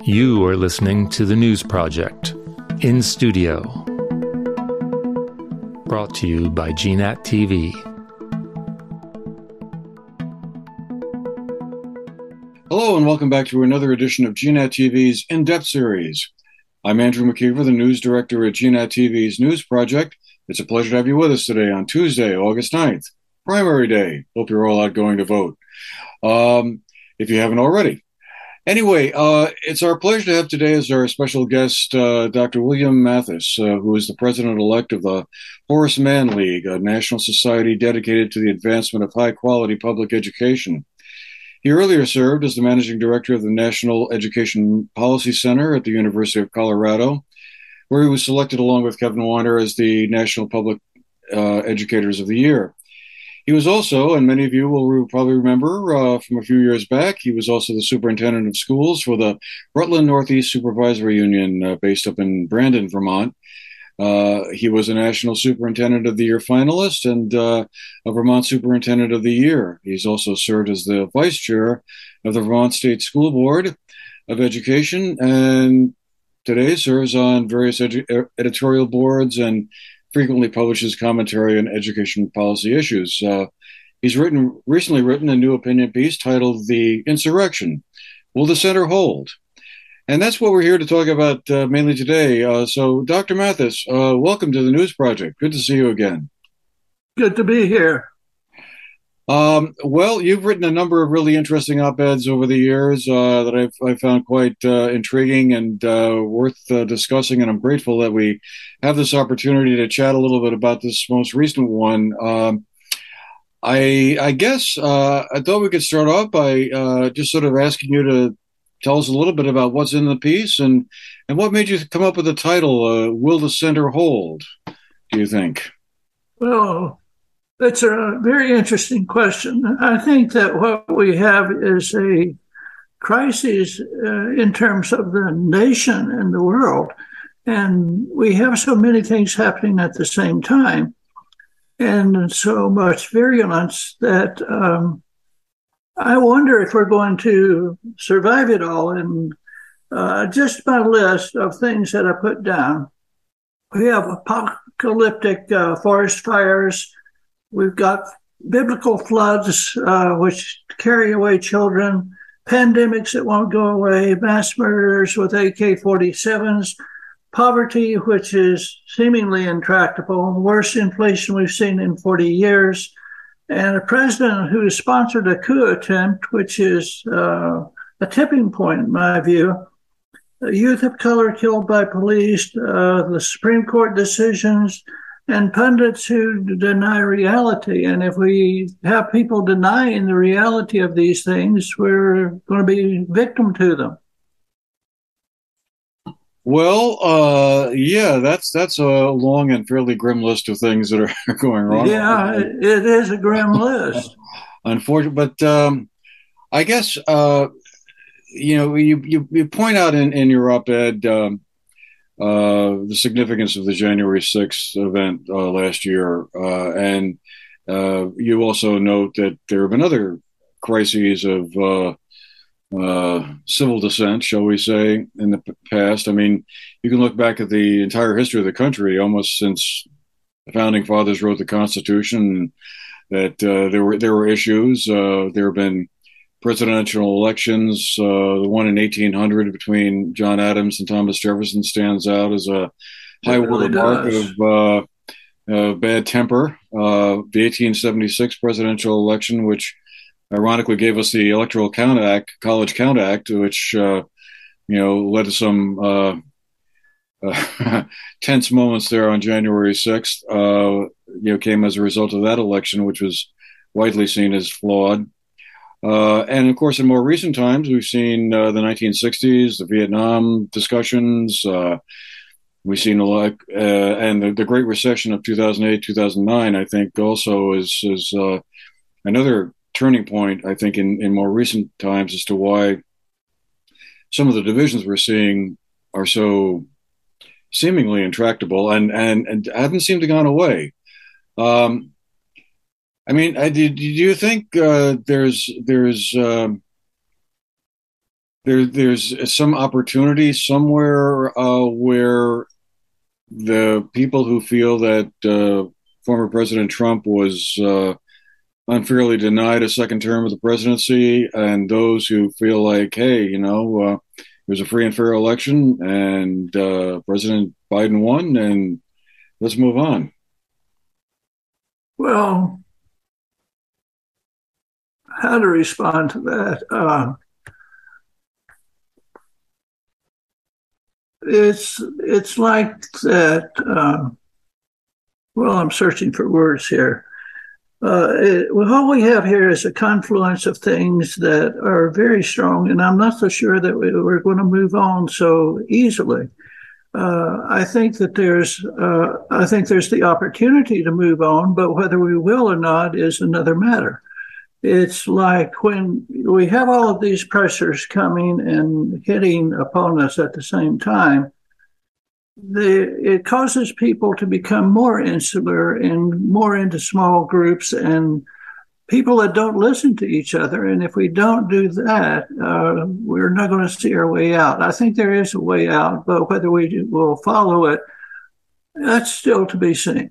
You are listening to The News Project, in studio. Brought to you by GNAT TV. Hello and welcome back to another edition of GNAT TV's In-Depth series. I'm Andrew McKeever, the news director at GNAT TV's News Project. It's a pleasure to have you with us today on Tuesday, August 9th, primary day. Hope you're all out going to vote, if you haven't already. Anyway, it's our pleasure to have today as our special guest Dr. William Mathis, who is the president-elect of the Horace Mann League, a national society dedicated to the advancement of high-quality public education. He earlier served as the managing director of the National Education Policy Center at the University of Colorado, where he was selected along with Kevin Weiner as the National Public Educators of the Year. He was also, and many of you will probably remember from a few years back, he was also the superintendent of schools for the Rutland Northeast Supervisory Union based up in Brandon, Vermont. He was a National Superintendent of the Year finalist and a Vermont Superintendent of the Year. He's also served as the vice chair of the Vermont State School Board of Education and today serves on various editorial boards and frequently publishes commentary on education policy issues. He's recently written a new opinion piece titled The Insurrection, Will the Center Hold? And that's what we're here to talk about mainly today. So, Dr. Mathis, welcome to the News Project. Good to see you again. Good to be here. Well, you've written a number of really interesting op-eds over the years that I've found quite intriguing and worth discussing, and I'm grateful that we have this opportunity to chat a little bit about this most recent one. I guess I thought we could start off by just sort of asking you to tell us a little bit about what's in the piece and what made you come up with the title, Will the Center Hold, do you think? Well, that's a very interesting question. I think that what we have is a crisis in terms of the nation and the world. And we have so many things happening at the same time and so much virulence that I wonder if we're going to survive it all. And just my list of things that I put down. We have apocalyptic forest fires. We've got biblical floods, which carry away children, pandemics that won't go away, mass murders with AK-47s, poverty, which is seemingly intractable, worst inflation we've seen in 40 years, and a president who has sponsored a coup attempt, which is a tipping point, in my view. Youth of color killed by police, the Supreme Court decisions, and pundits who deny reality. And if we have people denying the reality of these things, we're going to be victim to them. Well, yeah, that's a long and fairly grim list of things that are going wrong. Yeah, it is a grim list. Unfortunately, but I guess you point out in your op-ed the significance of the January 6th event last year, and you also note that there have been other crises of civil dissent, shall we say, in the past. I mean, you can look back at the entire history of the country, almost since the founding fathers wrote the Constitution, that there were issues. There have been presidential elections. The one in 1800 between John Adams and Thomas Jefferson stands out as a high watermark of bad temper. The 1876 presidential election, which ironically gave us the Electoral Count Act, College Count Act, which led to some tense moments there on January 6th. Came as a result of that election, which was widely seen as flawed. And of course, in more recent times, we've seen the 1960s, the Vietnam discussions. We've seen a lot, and the Great Recession of 2008, 2009. I think also is another turning point. I think in more recent times as to why some of the divisions we're seeing are so seemingly intractable and haven't seemed to gone away. I mean, do you think there's there's some opportunity somewhere where the people who feel that former President Trump was unfairly denied a second term of the presidency, and those who feel like, hey, it was a free and fair election, and President Biden won, and let's move on. Well, how to respond to that? It's like that. Well, I'm searching for words here. What we have here is a confluence of things that are very strong, and I'm not so sure that we're going to move on so easily. I think there's the opportunity to move on, but whether we will or not is another matter. It's like when we have all of these pressures coming and hitting upon us at the same time, it causes people to become more insular and more into small groups and people that don't listen to each other. And if we don't do that, we're not going to see our way out. I think there is a way out, but whether we will follow it, that's still to be seen.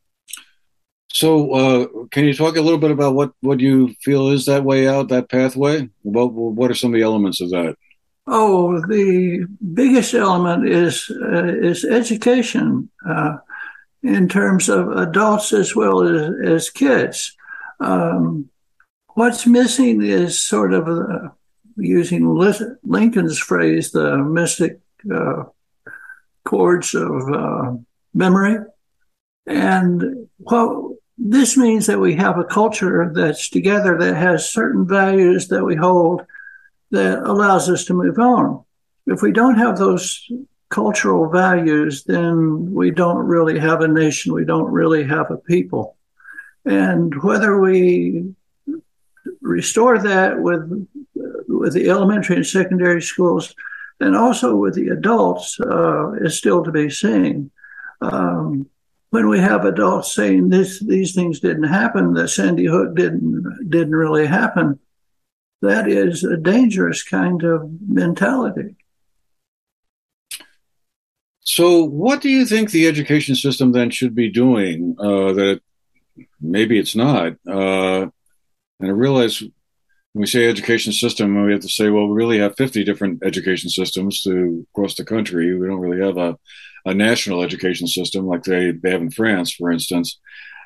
So, can you talk a little bit about what you feel is that way out, that pathway? What are some of the elements of that? Oh, the biggest element is education in terms of adults as well as kids. What's missing is sort of using Lincoln's phrase, the mystic chords of memory. And this means that we have a culture that's together that has certain values that we hold that allows us to move on. If we don't have those cultural values, then we don't really have a nation. We don't really have a people. And whether we restore that with the elementary and secondary schools and also with the adults is still to be seen. When we have adults saying these things didn't happen, that Sandy Hook didn't really happen, that is a dangerous kind of mentality. So what do you think the education system then should be doing that maybe it's not? And I realize when we say education system, we have to say, well, we really have 50 different education systems across the country. We don't really have a national education system like they have in France, for instance.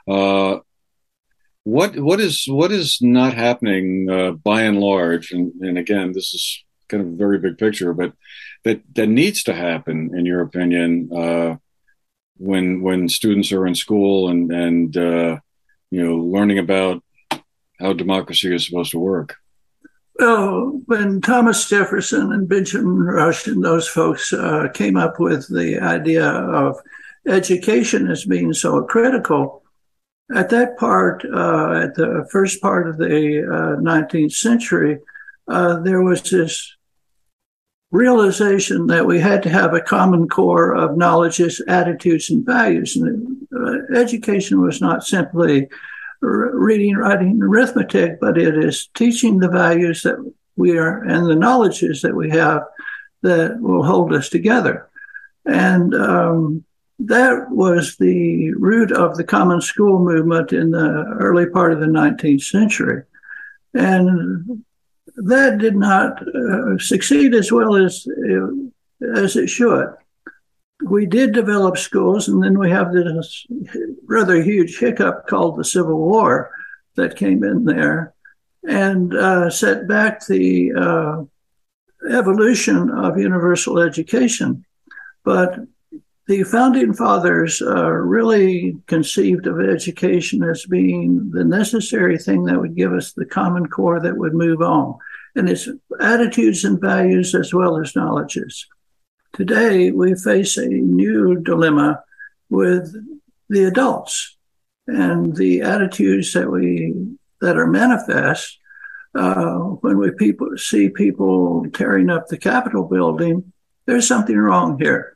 What is not happening by and large, and again, this is kind of a very big picture, but that needs to happen, in your opinion, when students are in school and learning about how democracy is supposed to work? Well, when Thomas Jefferson and Benjamin Rush and those folks came up with the idea of education as being so critical, at that part, at the first part of the 19th century, there was this realization that we had to have a common core of knowledges, attitudes, and values. And education was not simply reading, writing, arithmetic, but it is teaching the values that we are and the knowledges that we have that will hold us together. And that was the root of the common school movement in the early part of the 19th century. And that did not succeed as well as it should. We did develop schools, and then we have this rather huge hiccup called the Civil War that came in there and set back the evolution of universal education. But the founding fathers really conceived of education as being the necessary thing that would give us the common core that would move on. And it's attitudes and values as well as knowledges. Today, we face a new dilemma with the adults and the attitudes that are manifest when we see people tearing up the Capitol building. There's something wrong here.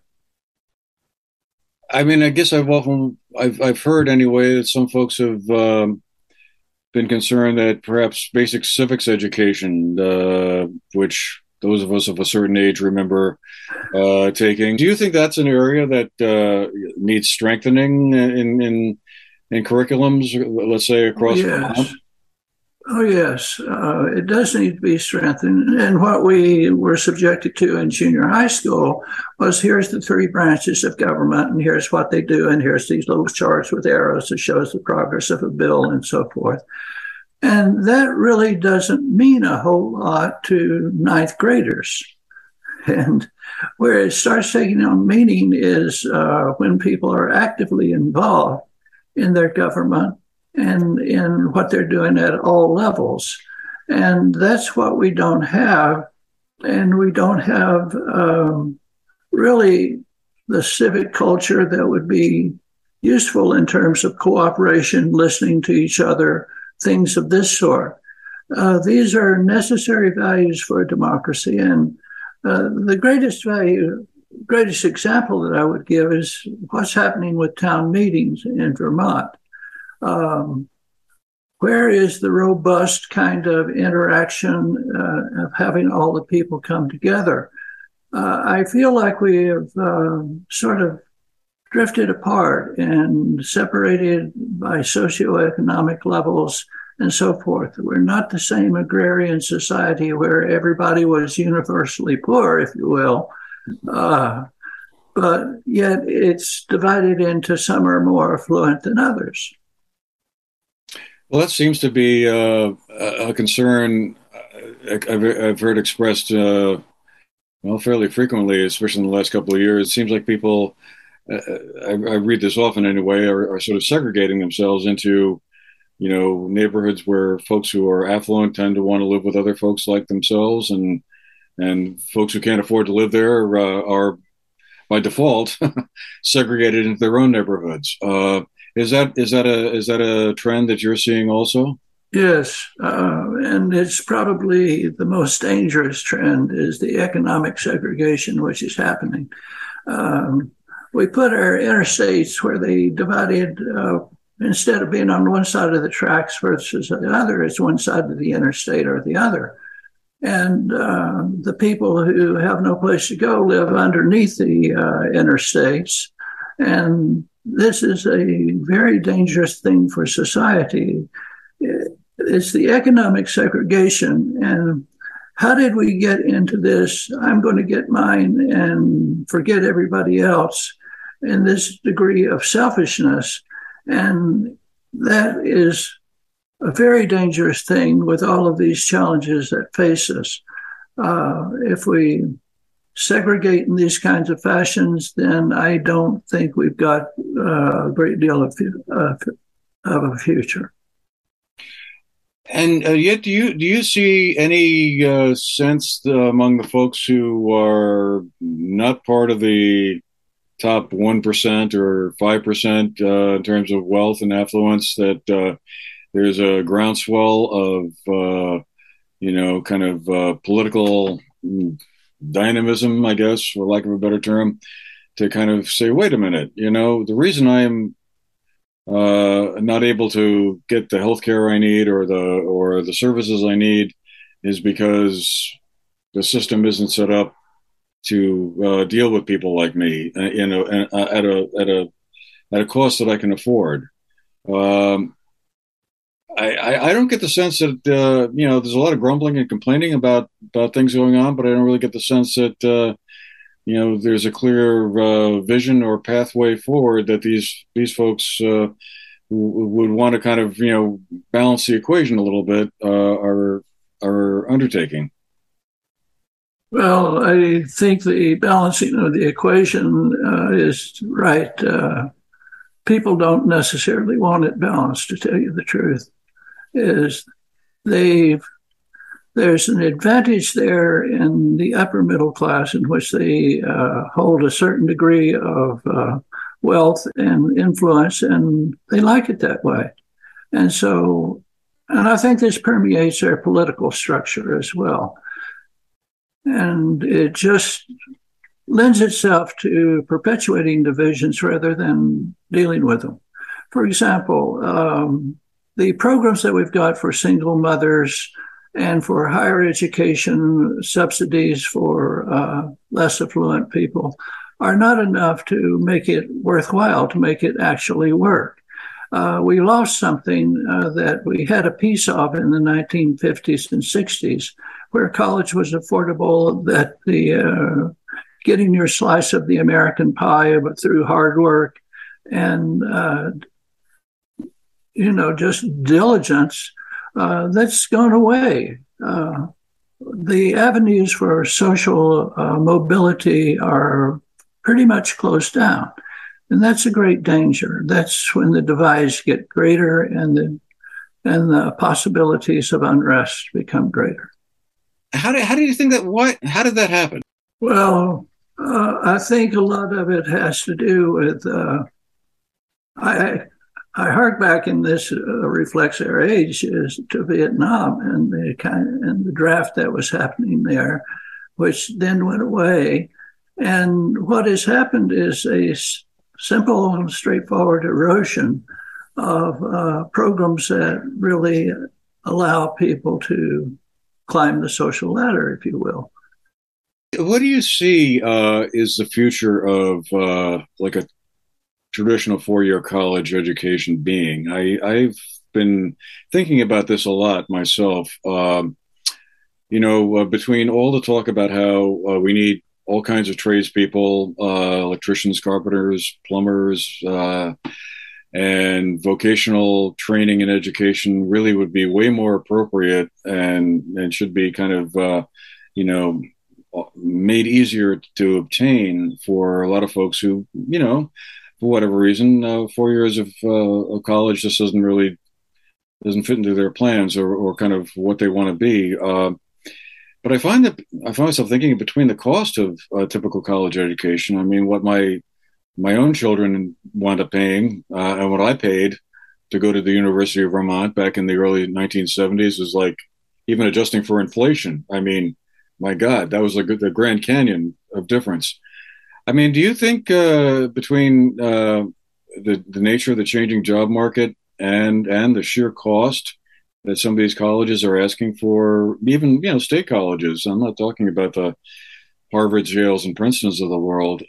I mean, I guess I've heard anyway that some folks have been concerned that perhaps basic civics education, which those of us of a certain age remember taking. Do you think that's an area that needs strengthening in curriculums, let's say across Vermont? Oh, yes. It does need to be strengthened. And what we were subjected to in junior high school was here's the three branches of government, and here's what they do, and here's these little charts with arrows that shows the progress of a bill and so forth. And that really doesn't mean a whole lot to ninth graders. And where it starts taking on meaning is when people are actively involved in their government and in what they're doing at all levels. And that's what we don't have. And we don't have really the civic culture that would be useful in terms of cooperation, listening to each other, things of this sort. These are necessary values for a democracy. And the greatest example that I would give is what's happening with town meetings in Vermont. Where is the robust kind of interaction of having all the people come together? I feel like we have sort of drifted apart and separated by socioeconomic levels and so forth. We're not the same agrarian society where everybody was universally poor, if you will. But yet it's divided into some are more affluent than others. Well, that seems to be a concern I've heard expressed fairly frequently, especially in the last couple of years. It seems like people, I read this often anyway, are sort of segregating themselves into, neighborhoods where folks who are affluent tend to want to live with other folks like themselves, and folks who can't afford to live there are by default segregated into their own neighborhoods. Is that a trend that you're seeing also? Yes, and it's probably the most dangerous trend is the economic segregation which is happening. We put our interstates where they divided, instead of being on one side of the tracks versus the other, it's one side of the interstate or the other. And the people who have no place to go live underneath the interstates. And this is a very dangerous thing for society. It's the economic segregation. And how did we get into this? I'm going to get mine and forget everybody else, in this degree of selfishness. And that is a very dangerous thing with all of these challenges that face us. If we segregate in these kinds of fashions, then I don't think we've got a great deal of a future. And yet, do you see any sense among the folks who are not part of the top 1% or 5% in terms of wealth and affluence that there's a groundswell of political dynamism, I guess, for lack of a better term, to kind of say, wait a minute, the reason I am not able to get the healthcare I need or the services I need is because the system isn't set up to deal with people like me, at a cost that I can afford. I don't get the sense that there's a lot of grumbling and complaining about things going on, but I don't really get the sense that there's a clear vision or pathway forward that these folks would want to kind of balance the equation a little bit are undertaking. Well, I think the balancing of the equation is right. People don't necessarily want it balanced, to tell you the truth. There's an advantage there in the upper middle class in which they hold a certain degree of wealth and influence, and they like it that way. And I think this permeates their political structure as well. And it just lends itself to perpetuating divisions rather than dealing with them. For example, the programs that we've got for single mothers and for higher education subsidies for less affluent people are not enough to make it worthwhile, to make it actually work. We lost something that we had a piece of in the 1950s and 60s, where college was affordable, that the getting your slice of the American pie through hard work and just diligence, that's gone away. The avenues for social mobility are pretty much closed down. And that's a great danger. That's when the divides get greater and the possibilities of unrest become greater. How do you think that, how did that happen? Well, I think a lot of it has to do with, I hark back in this reflects our age to Vietnam and the draft that was happening there, which then went away. And what has happened is a simple and straightforward erosion of programs that really allow people to climb the social ladder, if you will. What do you see is the future of like a traditional four-year college education being? I've been thinking about this a lot myself. Between all the talk about how we need all kinds of tradespeople, electricians, carpenters, plumbers, and vocational training and education really would be way more appropriate and should be kind of, made easier to obtain for a lot of folks who, for whatever reason, 4 years of college just doesn't fit into their plans or kind of what they want to be. But I find myself thinking between the cost of a typical college education, I mean, what my own children wound up paying and what I paid to go to the University of Vermont back in the early 1970s was like, even adjusting for inflation. I mean, my God, that was like the Grand Canyon of difference. I mean, do you think between the nature of the changing job market and the sheer cost that some of these colleges are asking for, even state colleges, I'm not talking about the Harvards, Yales, and Princetons of the world.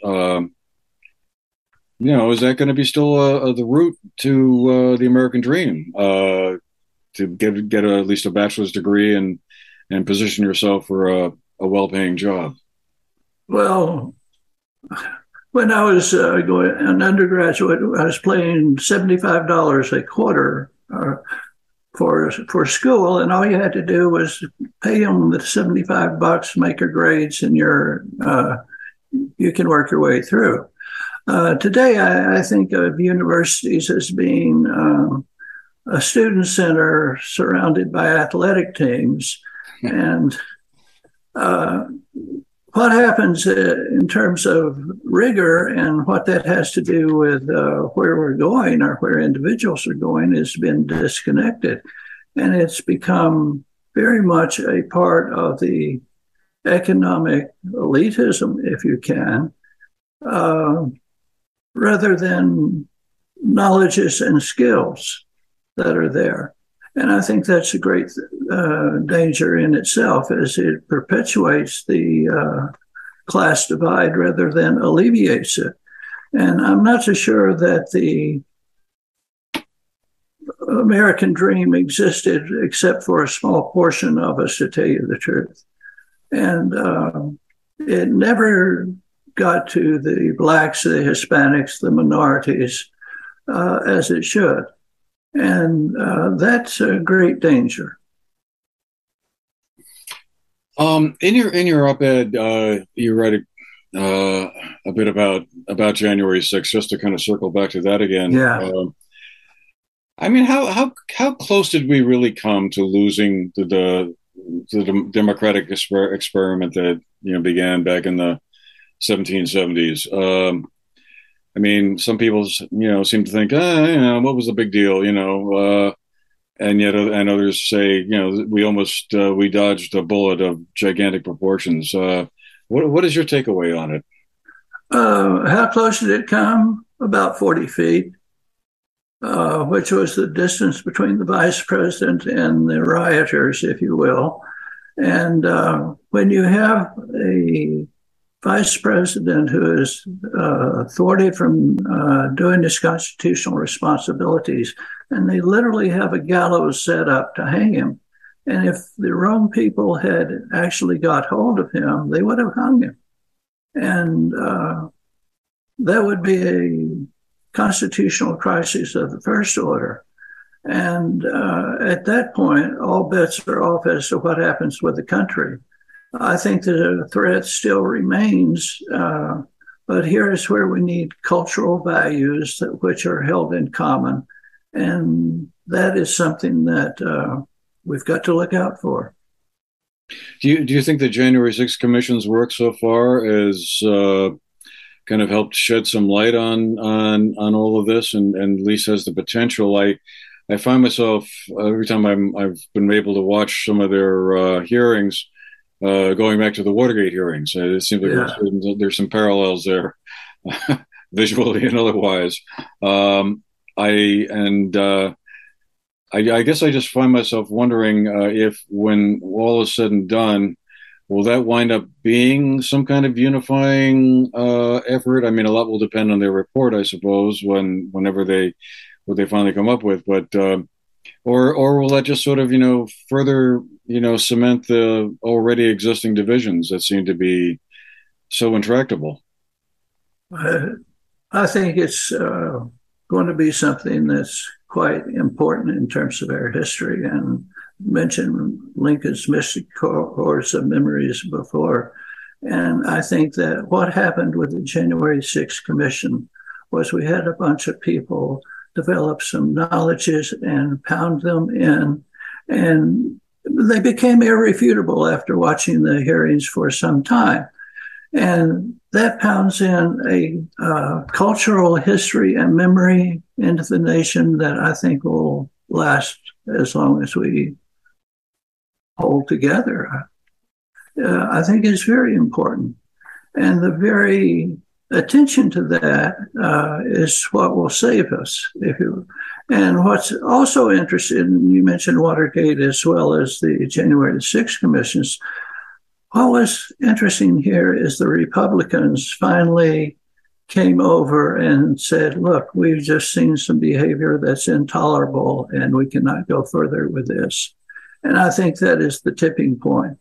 Is that going to be still the route to the American dream? To get at least a bachelor's degree and position yourself for a well-paying job? Well, when I was an undergraduate, I was paying $75 a quarter for school, and all you had to do was pay them the $75, make your grades, and you can work your way through. Today, I think of universities as being a student center surrounded by athletic teams, and what happens in terms of rigor and what that has to do with where we're going or where individuals are going has been disconnected. And it's become very much a part of the economic elitism, if you can, rather than knowledges and skills that are there. And I think that's a great danger in itself, as it perpetuates the class divide rather than alleviates it. And I'm not so sure that the American dream existed except for a small portion of us, to tell you the truth. And it never got to the blacks, the Hispanics, the minorities, as it should. And that's a great danger. In your op-ed, you write a bit about January 6th, just to kind of circle back to that again. Yeah. I mean, how close did we really come to losing the democratic experiment that began back in the 1770s? I mean, some people, seem to think, what was the big deal, and yet, and others say, we dodged a bullet of gigantic proportions. What is your takeaway on it? How close did it come? About 40 feet. which was the distance between the vice president and the rioters, if you will. And when you have a vice president who is thwarted from doing his constitutional responsibilities, and they literally have a gallows set up to hang him. And if the wrong people had actually got hold of him, they would have hung him. And that would be a constitutional crisis of the first order. And at that point, all bets are off as to what happens with the country. I think that a threat still remains, but here is where we need cultural values which are held in common. And that is something that we've got to look out for. Do you think the January 6th Commission's work so far has kind of helped shed some light on all of this, and at least has the potential? I find myself every time I've been able to watch some of their hearings, going back to the Watergate hearings. It seems like there's some parallels there, visually and otherwise. I guess I just find myself wondering if, when all is said and done, will that wind up being some kind of unifying effort? I mean, a lot will depend on their report, I suppose, whenever what they finally come up with. But or will that just sort of further cement the already existing divisions that seem to be so intractable? I think it's going to be something that's quite important in terms of our history. And mentioned Lincoln's Mystic Course of Memories before. And I think that what happened with the January 6th Commission was we had a bunch of people develop some knowledges and pound them in, and they became irrefutable after watching the hearings for some time. And that pounds in a cultural history and memory into the nation that I think will last as long as we hold together. I think is very important. And the very attention to that is what will save us. And what's also interesting, you mentioned Watergate as well as the January 6th commissions. What was interesting here is the Republicans finally came over and said, look, we've just seen some behavior that's intolerable and we cannot go further with this. And I think that is the tipping point.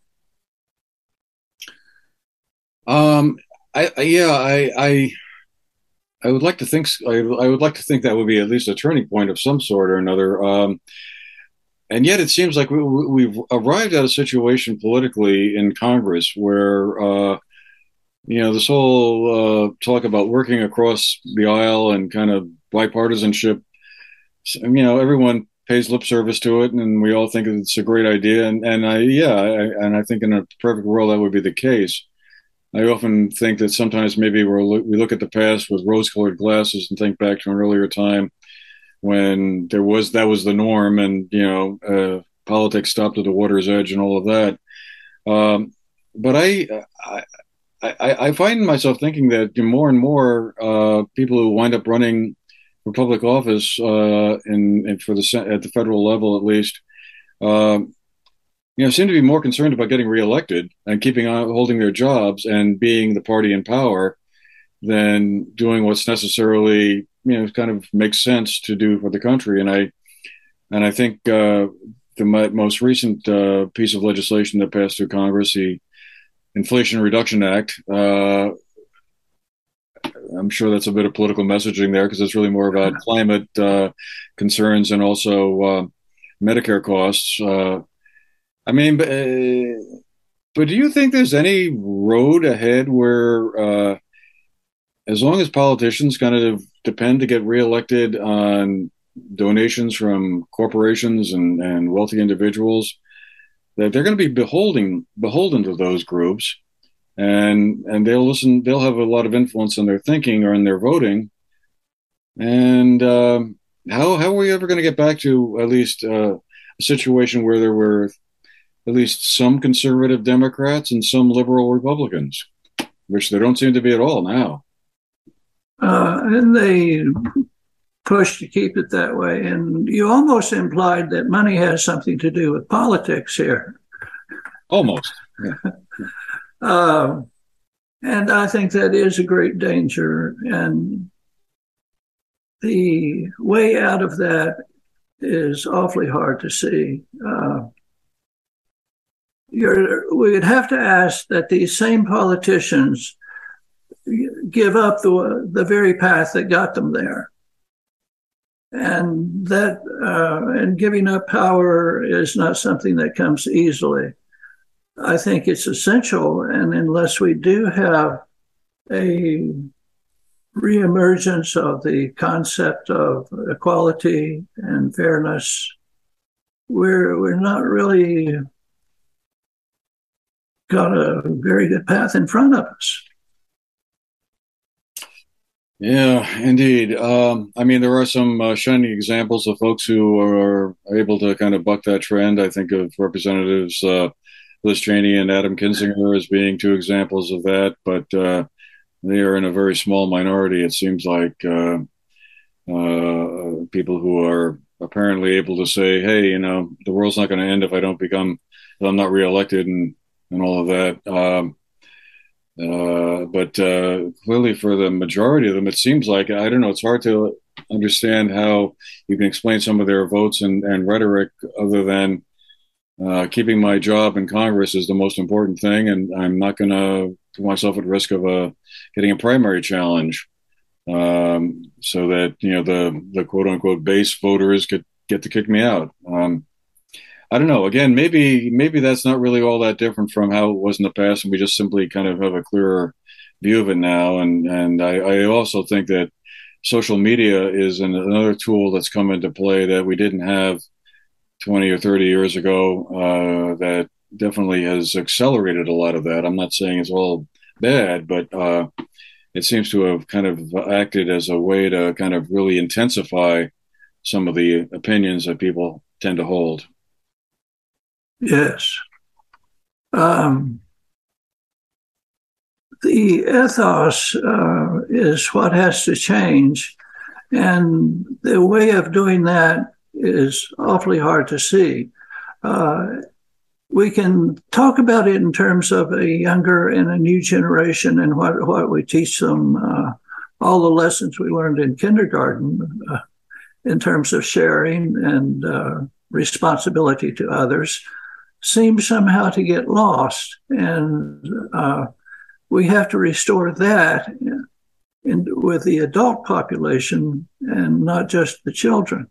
I would like to think that would be at least a turning point of some sort or another. And yet it seems like we've arrived at a situation politically in Congress where, this whole talk about working across the aisle and kind of bipartisanship, everyone pays lip service to it, and we all think it's a great idea. And I think in a perfect world that would be the case. I often think that sometimes maybe we look at the past with rose-colored glasses and think back to an earlier time when that was the norm, and politics stopped at the water's edge and all of that. But I find myself thinking that more and more people who wind up running for public office at the federal level, at least, seem to be more concerned about getting reelected and holding their jobs and being the party in power than doing what's necessarily, kind of makes sense to do for the country. And I think the most recent piece of legislation that passed through Congress, the Inflation Reduction Act, I'm sure that's a bit of political messaging there because it's really more about climate concerns and also Medicare costs. But do you think there's any road ahead where, as long as politicians kind of depend to get reelected on donations from corporations and wealthy individuals, that they're going to be beholden to those groups, and they'll have a lot of influence on their thinking or in their voting? And how are we ever going to get back to at least a situation where there were at least some conservative Democrats and some liberal Republicans, which there don't seem to be at all now? And they push to keep it that way. And you almost implied that money has something to do with politics here. Almost. Yeah. And I think that is a great danger. And the way out of that is awfully hard to see. We would have to ask that these same politicians give up the very path that got them there. And that and giving up power is not something that comes easily. I think it's essential, and unless we do have a reemergence of the concept of equality and fairness, we're not really got a very good path in front of us. Yeah, indeed. I mean, there are some shining examples of folks who are able to kind of buck that trend. I think of Representatives Liz Cheney and Adam Kinzinger as being two examples of that, but they are in a very small minority. It seems like people who are apparently able to say, "Hey, you know, the world's not going to end if I'm not reelected," and all of that. But clearly, for the majority of them, it seems like, I don't know, it's hard to understand how you can explain some of their votes and rhetoric other than keeping my job in Congress is the most important thing, and I'm not going to put myself at risk of getting a primary challenge, so that, you know, the quote unquote base voters could get to kick me out. I don't know. Again, maybe that's not really all that different from how it was in the past, and we just simply kind of have a clearer view of it now. And I also think that social media is another tool that's come into play that we didn't have 20 or 30 years ago, that definitely has accelerated a lot of that. I'm not saying it's all bad, but it seems to have kind of acted as a way to kind of really intensify some of the opinions that people tend to hold. Yes. The ethos is what has to change. And the way of doing that is awfully hard to see. We can talk about it in terms of a younger and a new generation and what we teach them, all the lessons we learned in kindergarten in terms of sharing and responsibility to others, seems somehow to get lost. And we have to restore that with the adult population and not just the children.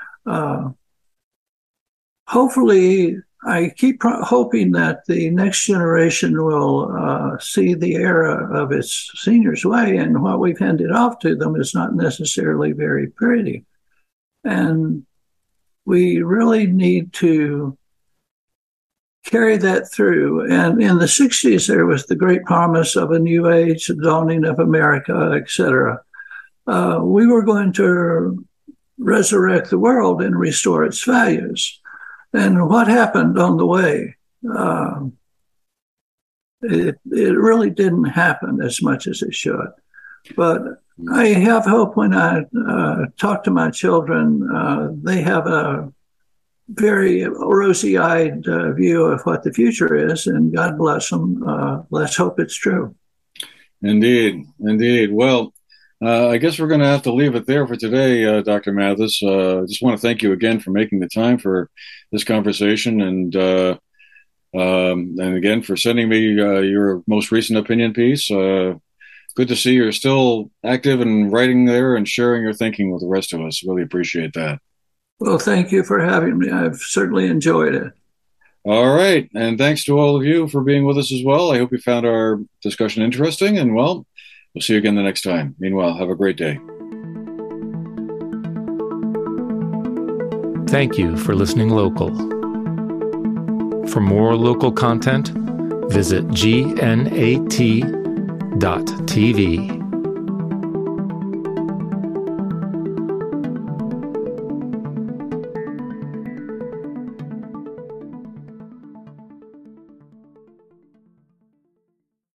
Hopefully, I keep hoping that the next generation will see the era of its seniors' way, and what we've handed off to them is not necessarily very pretty. And we really need to carry that through. And in the 60s, there was the great promise of a new age, the dawning of America, etc. We were going to resurrect the world and restore its values. And what happened on the way? It really didn't happen as much as it should. But I have hope when I talk to my children. They have a very rosy-eyed view of what the future is, and God bless them. Let's hope it's true. Indeed. Well, I guess we're going to have to leave it there for today, Dr. Mathis. I just want to thank you again for making the time for this conversation, and again for sending me your most recent opinion piece. Good to see you're still active and writing there and sharing your thinking with the rest of us. Really appreciate that. Well, thank you for having me. I've certainly enjoyed it. All right. And thanks to all of you for being with us as well. I hope you found our discussion interesting. And, well, we'll see you again the next time. Meanwhile, have a great day. Thank you for listening local. For more local content, visit gnat.tv.